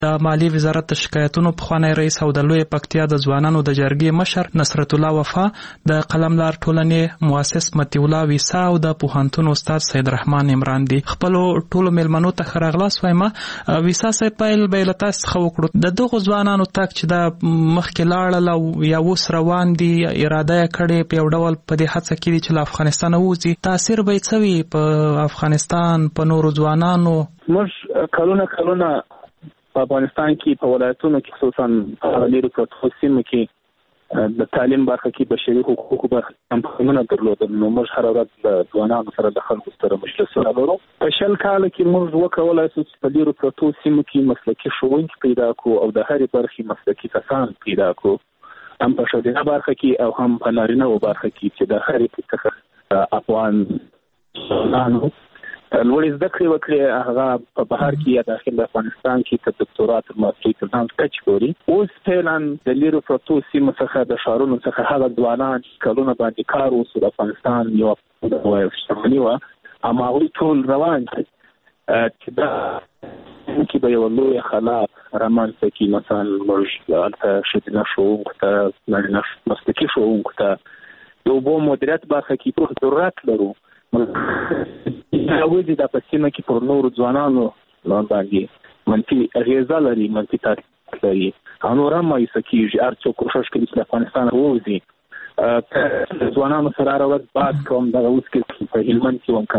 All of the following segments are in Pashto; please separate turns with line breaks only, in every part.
د مالی وزارت د شکایتونو پخوانی رئیس او د لوی پکتیا د ځوانانو د جرګې مشر نصرت الله وفا، د قلمدار ټولنې مؤسس مطیع الله ویسا او د پوهنتون استاد سید رحمان عمران دي. خپلو ټولو میلمنو ته ښه راغلاست وایم. ویسا صاحب، پیل به له تاسو څخه وکړو. د دغو ځوانانو تګ چې د مخکې لاړل او یا اوس روان دي، اراده یې کړې په یو ډول په دې هڅه کې دي چې له افغانستانه ووځي، تاثیر به یې څه وي په افغانستان، په نورو ځوانانو؟
موږ کلونه په افغانستان کې په ولایتونو کې خصوصا لیرو پروتو سیمو کې د تعلیم برخه کې بشري حقوقو برخه کمپاینونه درلودل. نو موږ هر ورځ د ځوانانو سره د خلکو سره مجلسونه لرو. په شل کال کې موږ وکولای شو چې په لیرو پروتو سیمو کې مسلکي ښوونکي پیدا کړو او د هرې برخې مسلکي کسان پیدا کړو، هم په ښځینه برخه کې او هم په نارینه برخه کې، چې د هرې څخه افغان ځوانانو لوړې زده کړې وکړي. هغه په بهر کې یا داخل افغانستان کې تر دکتورا تر ماسترۍ تر لاندې کچې پورې. اوس فعلا د لیرو پروتو سیمو څخه د ښارونو څخه هغه ځوانان چې کلونه باندې کار وسو د افغانستان یوه شتمني وه، اما هغوی ټول روان دي چې دا کې به یوه لویه خلا رامنځته کړي. مثلا موږ هلته ښځینه ښوونکو ته، نارینه مسلکي ښوونکو ته د اوبو مدیریت برخه کې ټول ضرورت لرو. ودې دا په سیمه کې پر نورو ځوانانو باندې منفي اغېزه لري، منفي تاثیر لري، او نور هم مایوسه کېږي. هر څوک کوښښ کوي چې له افغانستانه ووځي. ځوانانو سره هره ورځ بحث کوم، دغه اوس کې په هلمند کې وم،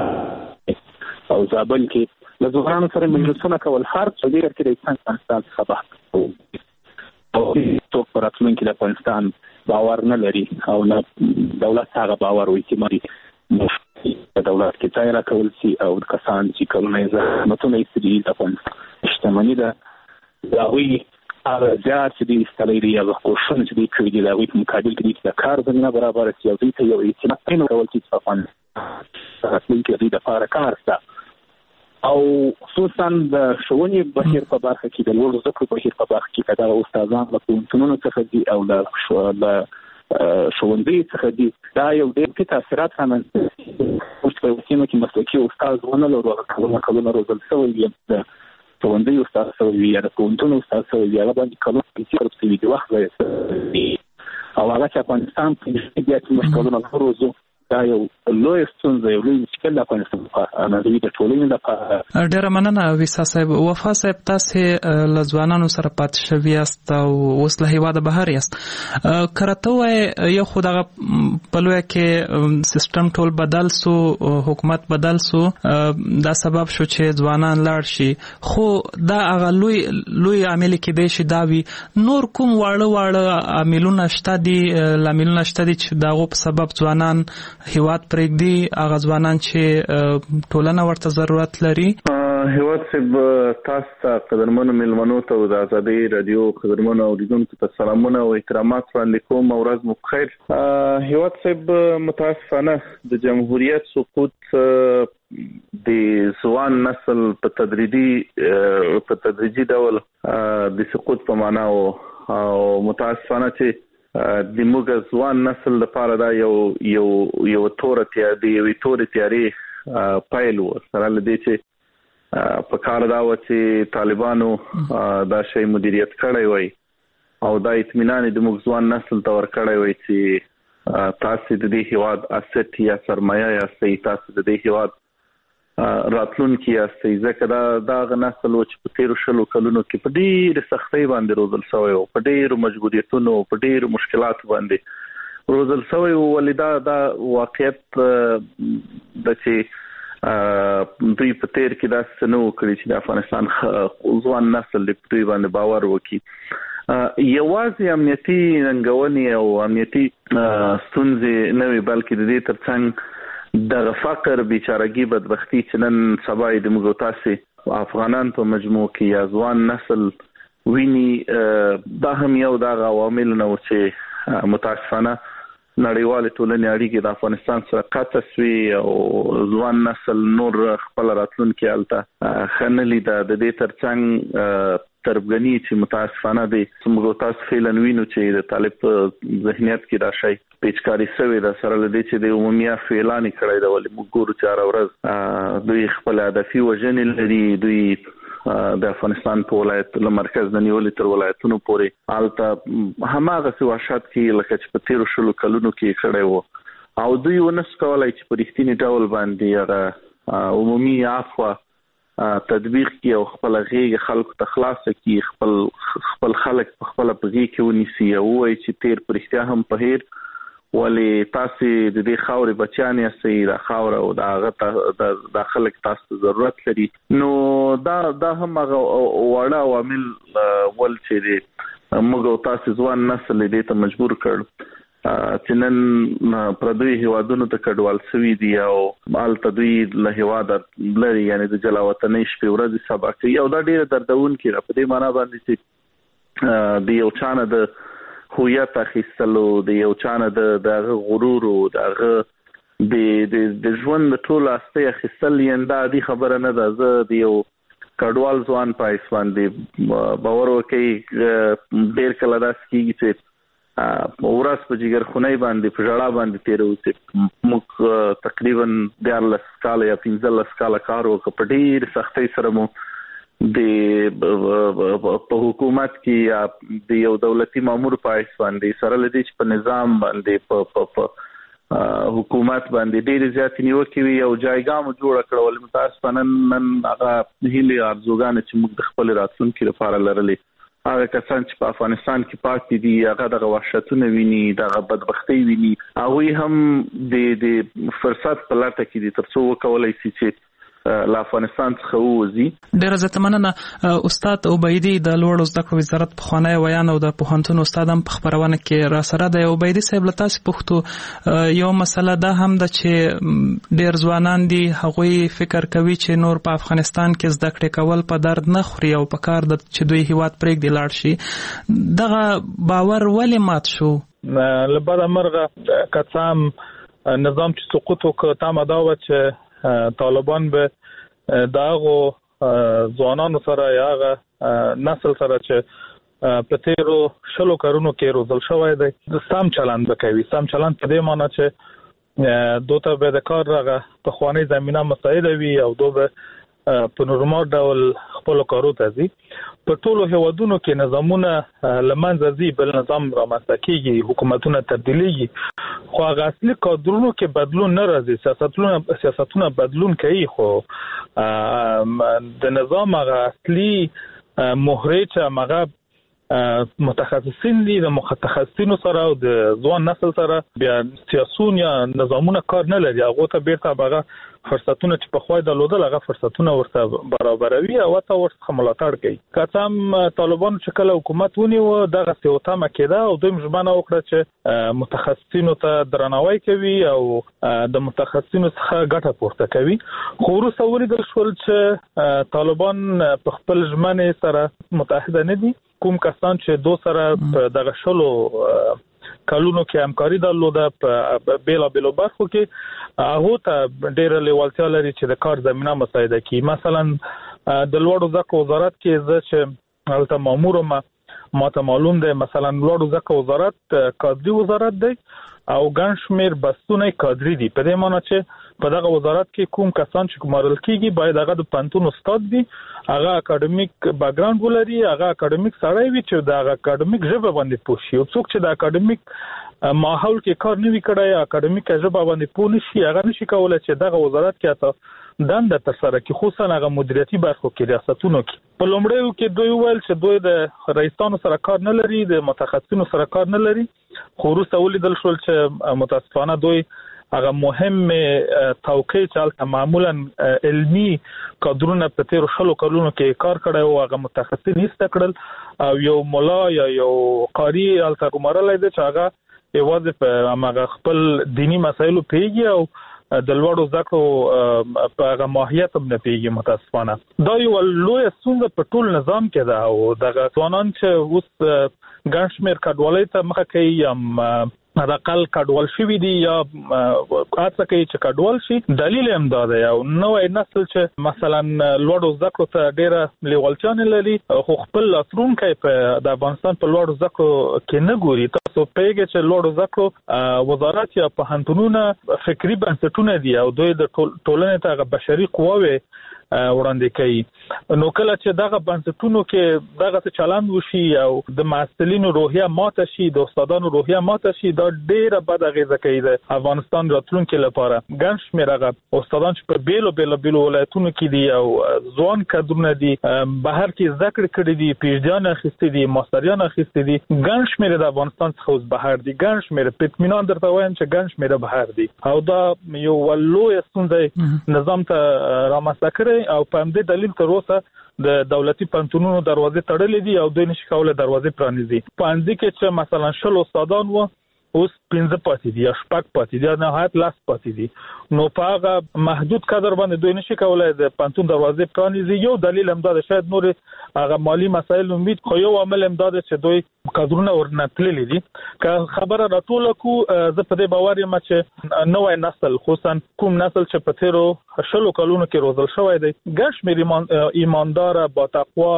کندهار او زابل کې له ځوانانو سره مجلسونه کول. هر څه ډېر کې د افغانستان څخه بحث کوو او څوک په راتلونکي د افغانستان باور نه لري او نه دولت هغه باور او اعتماد په دولت کې ځای راکول شي، او کسان چې کلونه یې زحمتونه ایستلي د افغانستان شتمني ده، د هغوی هغه زیار چې دوی ایستلی دي، هغه کوښښونه چې دوی کړي دي، د هغوی په مقابل کې دوی ته د کار زمینه برابره شي او دوی ته یو اعتماد ورکول شي چې په افغانستان راتلونکي دوی دپاره کار شته. او خصوصا د ښوونې بهیر په برخه کې، د لوړو زده کړو بهیر په برخه کې، که دغه استادان له پوهنتونونو څخه دي او له ښوونځیو څخه دي، دا یو ډېر ښه تاثیرات رامنځته کوي. موږ په یو سیمه کې مسلکي استاد ونه لرو، هغه کلونه روزل شوی وي، د ښوونځیو استاد شوی وي یا د پوهنتون استاد شوی وي، هغه باندې کلونه پیسې خرڅ شوي دي، وخت ضایع شوی او هغه چې افغانستان پرې بیا چې موږ کلونه نه روزو، دا یو لوی ستونزه، یو لوی مشکل د افغانستان لپاره، د ټولنې لپاره.
ډېره مننه ویسا صاحب. وفا صاحب، تاسې له ځوانانو سره پاتې شوي یاست او اوس له هېواده بهر یاست. که راته ووایې، یو خو دغه په لویه کې سیسټم ټول بدل سو، حکومت بدل سو، دا سبب شو چې ځوانان لاړ شي، خو دا هغه لوی عامل کېدی شي دا وي. نور کوم واړه عاملونه شته دي چې د هغو په سبب ځوانان هیواد پرېږدي، هغه ځوانان چې ټولنه ورته ضرورت لري؟
هیواد صاحب، تاسو ته قدرمنو میلمنو ته د ازادۍ راډیو قدرمنو اوریدونکو ته سلامونه او احترامات وړاندې کوم او ورځ مو بخیر. هیواد صاحب، متاسفانه د جمهوریت سقوط د ځوان نسل په تدریجي ډول د سقوط په معنا او متاسفانه چې د موږ ځوان نسل لپاره دا یو تورې تیارې پیل و، سره له دې چې په کار دا و چې طالبانو دا شی مدیریت کړی وای او دا اطمینان د موږ ځوان نسل ته ورکړی وای چې تاسو د دې هیواد اسټ یا سرمایه یاستئ، تاسو د دې هیواد راتلونکي یاستئ. ځکه دا هغه نسل و چې په تېرو 20 کلونو کې په ډېرې سختۍ باندې روزل شوی و، په ډېرو مجبوریتونو، په ډېرو مشکلاتو باندې روزل شوی و. ولې دا واقعیت ده چې دوی په تېر کې داسې نه وکړي چې د افغانستان ځوان نسل د دوی باندې باور وکړي. یوازې امنیتي ننګونې او امنیتي ستونزې نه وي، بلکې د دې ترڅنګ دغه فقر، بیچارګي، بدبختي چې نن سبا د موږ تاسې افغانان په مجموع کې یا ځوان نسل ویني، دا هم یو دغه عوامل نه و چې متاسفانه نړیوالې ټولنې اړیکې د افغانستان سره قطع سوې او ځوان نسل نور خپل راتلونکي هلته ښه نه لیده. د دې ترڅنګ تربګني چې متاسفانه دی، موږ تاسو فعلا وینو چې د طالب په ذهنیت کې دا شی پیچکاري شوې ده، سره له دې چې د عمومي عفو اعلان یې کړی ده. ولې موږ ګورو چې هره ورځ دوی خپل هدفي وژنې لري، دوی د افغانستان په ولایت له مرکز د نیولې تر ولایتونو پورې الته هماغه سواشات کې لکه چې په 13 کلونو کې کړي وو او دوی ونس کولای چې په رښتینی ډول باندې هغه عمومي عفو تطبیق کی او خپل غیږ خلکو ته خلاص کی خپل خلک په خپل پږی کې ونیسي او وایي چې تیر پرختیا هم په هیر ولی تاسو د دې خاورې بچیان یې د خاور او د خلک تاسو ضرورت لري نو دا هم هغه وړه عوامل ول چې موږ تاسو ځوان نسل دې ته مجبور کړ چې نن پردوی هیوادونو ته کډوال سوي دي او مال تدوی له هیواد لري یعنی د جلاوطنۍ شپې ورځې سبا کوي او دا ډیره دردون کې را په دې معنا باندې چې د یو چانه د هویت اخیستلو د یو چانه د غرور او د ژوند د ټول استه اخیستل ینده دي خبره نه ده زه د یو کډوال ځوان پایس باندې باور وکي ډیر کله داس کیږي چې ورځ په جګر خونی باندې په جړه باندې تیرو چې موږ تقریبا 14 کال یا 15 کال کار وکړ په ډیر سختۍ سره مو د په حکومت کې یا د یو دولتي مامور پایس باندې سره لدی چې په نظام باندې په حکومت باندې ډیر زیات نیوکې وي او جایګام جوړ کړول متاسفانه نن هغه هیله ارزوګان چې موږ د خپل راتلونکو لپاره لرلې هغه کسان چې په افغانستان کې پاتې دي هغه د وحشتونه ویني د بدبختی ویني هغه هم د فرصت په لټه کې دي ترڅو وکولای شي چې له افغانستان څخه ووځي.
ډیره زه مننه استاد عبیدی د لوړو زده کړو وزارت په خوانی ویان او د پوهنتون استاد هم په خبرونه کې را سره د عبیدی صاحب له تاسو پوښتو یو مسله ده هم د چې ډیر ځوانان دي هغوی فکر کوي چې نور په افغانستان کې زده کړې کول په درد نه خوري او په کار د چې دوی هیواد پرېږدي لاړ شي دغه باور ولې مات شو؟
لبعد مرغه کڅام نظام چې سقوط وکړ تام دا و چې طالبان به داغو ځوانانو سره یا نسل سره چې په تیرو 20 کارونو کې روزل شوی دی د سم چلند وکوي. سم چلند په دې معنی چې دوته به د کار راغه په خوانی زمينه مساعده وي او دوه په نورمال ډول خپل کارو ته ځي. په ټولو هیوادونو کې نظامونه لمنځه ځي بل نظام رامنځته کیږي حکومتونه تبدیلیږي خو هغه اصلي کادرونو کې بدلون نه راځي سیاستونه بدلون کوي خو د نظام هغه اصلي مهره چې هغه متخصصین دي د متخصصینو سره او د ځوان نسل سره بیا سیاسون یا نظامونه کار نه لري هغه ته بیرته هغه فرصتونه چې په خوای د لودل هغه فرصتونه ورته برابروي او ته ورته ملاتړ کوي. کاتم طالبان چې کله حکومت ونیو دغه سیوتامه کېده او دوی مجبانه وکړه چې متخصصینو ته درناوی کوي او د متخصصینو څخه ګټه پورته کوي. خو وروسته ولیدل شول چې طالبان په خپل ژمنې سره متحد نه دي. کوم کسان چې دو سره دغه شلو کلونو کې همکاري درلوده په بیلابیلو برخو کې هغه ته ډېر لیوالتیا لري چې د کار زمينه مساعده کړي. مثلا د لوړو زده کړو وزارت کې زه چې البته مامور ماته معلوم دی مثلا لوړو زده کړو وزارت کادري وزارت دی او ګڼ شمېر بستونه کادري دي. په دې معنی چې په دغه وزارت کې کوم کسان چې ګمارل کیږي باید هغه د پنتون استاد وي هغه اکیډمیک بیک ګراوند ولري هغه اکیډمیک سړی وي چې د اکیډمیک ژبه باندې پوه شي او څوک چې د اکیډمیک ماحول کې کار نه وی کړی اکیډمیک ژبه باندې پوه نشي هغه نشي کولای چې دغه وزارت کې تاسو دنده تر سره کې خصوصا هغه مدیریتي برخو کې ریاستونو کې په لومړیو کې دوی ویل چې دوی د رئیسانو سره کار نه لري د متخصصینو سره کار نه لري خو وروسته ولیدل شول چې متاسفانه دوی هغه مهم توقع چې معمولا علمی کادرونه په تیر 20 کلونو کې کار کړی او هغه متخصصین استکړل او یو مولا یا یو قاری الته کومرلای دی چې هغه یوازې په هغه خپل دینی مسایلو پیږي او د لوړو زده کړو په هغه ماهیت هم نه پیږي. متاسفانه دا یو لوی ستونزه په ټول نظام کې ده او دغه ځوانان چې اوس ګڼ شمېر کډوالۍ ته مخه کوي یا حداقل کډوال شوی دی یا هڅه کوي چې کډوال شي دلیل هم دا دی او نوې نسل چې مثلا لوړو زده کړو ته ډېره لیوالتیا نه لري خو خپل راتلونکی په د افغانستان په لوړو زده کړو کې نه ګوري. تاسو پیږئ چې لوړو زده کړو وزارت یا پوهنتونونه فکري بنسټونه دي او دوی د ټولنې ته بشري قواوې وړاندې کوي. نو کله چې دغه بنسټونو کې دغه چلند وشي او د مسؤلینو روحیه ماته شي، د استادانو روحیه ماته شي، دا ډیره بد اغیزه کوي د افغانستان راتلونکي لپاره. ګڼ شمېر هغه استادان چې په بیلو ولایتونو کې دي او ځوان کادرونه دي، بهر کې زده کړې کړې دي، پی ایچ ډیان اخیستې دي، ماستریان اخیستې دي، ګڼ شمېر د افغانستان څخه اوس بهر دي، ګڼ شمېر په اطمینان درته وایم چې ګڼ شمېر بهر دي او دا یو لویه ستونزه نظام ته رامنځته کړې او په همدې دلیل تر اوسه د دولتي پوهنتونونو دروازې تړلې دي او دوی نشي کولای دروازې پرانیزي. پوهنځي کې چې مثلا 100 استادان وو اوس 15 پاتې دي یا 6 پاتې دي یا نهایت 10 پاتې دي. نو په هغه محدود قدر باندې دوی نشي کولای د پوهنتون دروازې پرانیزي. یو دلیل هم دا ده شاید نور هغه مالی مسایل امید، خو یو عامل هم دا ده چې دوی کادرونه ورنتللي دي. که خبره راټوله کو زه په دې باور یم چې نوې نسل، خصوصا کوم نسل چې په تیرو 10 کلونو کې روزل شوی دی، ګڼ شمېر ایماندار، با تقوا،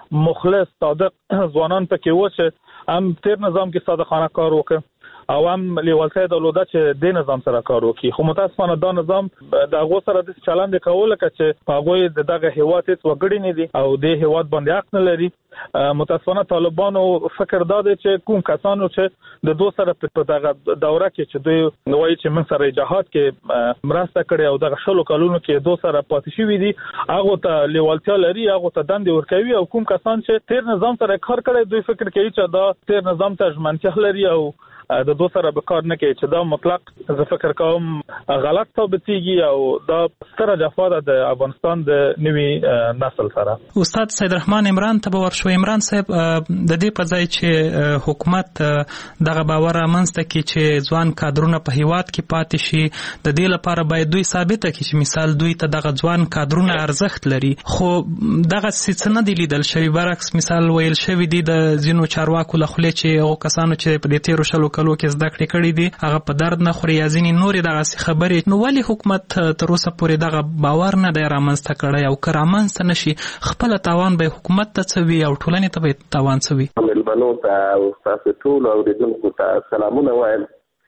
مخلص، صادق ځوانان پکې و چې هم تیر نظام کې صادقانه کار وکړي او هم لیوالتیا درلوده چې د نظام سره کار وکړي. خو متاسفانه دا نظام د هغو سره د چلند کول لکه چې په هغوی دغه هیواد هیڅ وګړي نه دي او د هیواد باندې حق نه لري. متاسفانه طالبانو فکر دا دی چې کوم کسانو چې د دوه سره په دغه دوره کې چې دوی وایي چې موږ سره جهاد کې مرسته کړې او دغه 10 کلونو کې دوه سره پاتې شوي دي، هغه ته لیوالتیا لري، هغه ته دندې ورکوي. او کوم کسان چې تیر نظام سره کار کړی دوی فکر کوي چې دا تیر نظام ته ژمنتیا لري او د دوه سره به کار نه کوي، چې دا مطلق زه فکر کوم غلط ثابتېږي او دا ستره جفا ده د افغانستان د نوي نسل سره.
استاد سید رحمان عمران ته ورشو. عمران صاحب، د دې په ځای چې حکومت دغه باور رامنځته کړي چې ځوان کادرونه په هیواد کې پاتې شي، د دې لپاره باید دوی ثابته کړي چې مثال دوی ته دغه ځوان کادرونه ارزښت لري. خو دغه څه نه دی لیدل شوی. برعکس مثال ویل شوی دی د ځینو چارواکو له خولې چې هغو کسانو چې په دې تیرو 10 کلو کې زده کړې کړې دي هغه په درد نه خوري یا ځینې نورې دغسې خبرې. نو ولې حکومت تر اوسه پورې دغه باور نه دی رامنځته کړی او که رامنځته نه شي خپله تاوان به حکومت ته څه وي او ټولنې ته به تاوان څه وي؟
مېلمنو ته او ستاسو ټولو اورېدونکو ته سلامونه وایم.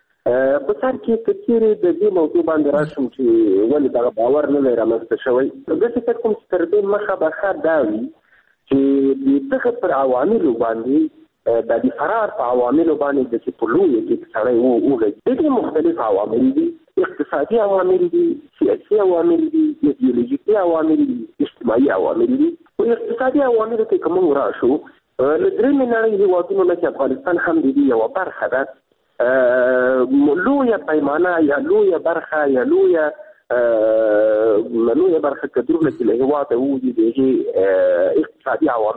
په سر کې که چېرې د دې موضوع باندې راشم چې ولې دغه باور نه دی رامنځته شوی، زه فکر کوم چې تر دې مخه به ښه دا وي چې د دغه پر عواملو باندې د فرار په عواملو باندې د چې په لویه کې سړی وغږي. د دې مختلف عوامل دي، اقتصادي عوامل دي، سیاسي عوامل دي، ایدیولوژیکي عوامل دي، اجتماعي عوامل دي. په اقتصادي عواملو کې که موږ راشو له درېیمې نړۍ هېوادونو نه چې افغانستان هم د دې یوه برخه ده، لویه پیمانه یا لویه برخه یا لویه برخه کدرونه چې له هېواده ووځي د هغې اقتصادي عوامل